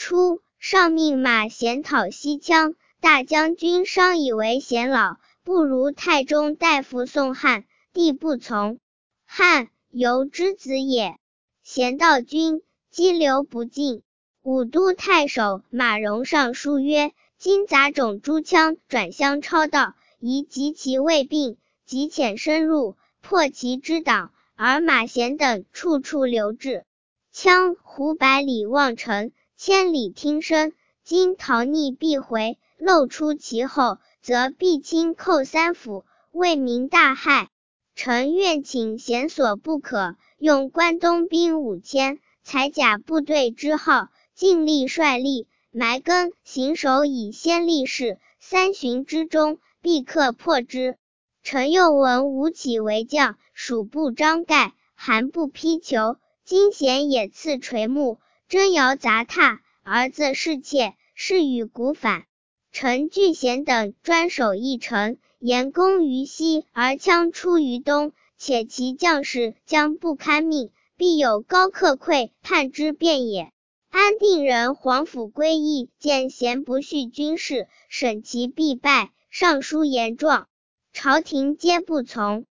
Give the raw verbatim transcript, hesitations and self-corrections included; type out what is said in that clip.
初，上命马贤讨西羌，大将军商以为贤老，不如太中大夫宋汉，帝不从。汉，由之子也。贤道君，激流不进。武都太守马融上书曰：今杂种诸羌转相超道，宜及其未病，即遣深入，破其之党，而马贤等处处留置。羌胡百里望尘，千里听声，今逃匿必回，露出其后，则必亲寇三府，为民大害。臣愿请贤所不可，用关东兵五千，采甲部队之号，尽力率力，埋根行守以先立事，三旬之中，必克破之。臣又闻吴起为将，属部张盖，韩不披裘，今贤也赐垂木，真摇杂沓，儿子侍妾，是与古反。臣惧贤等专守一城，言攻于西，而羌出于东，且其将士将不堪命，必有高克溃叛之变也。安定人黄甫归义见贤不恤军事，审其必败，上书言状，朝廷皆不从。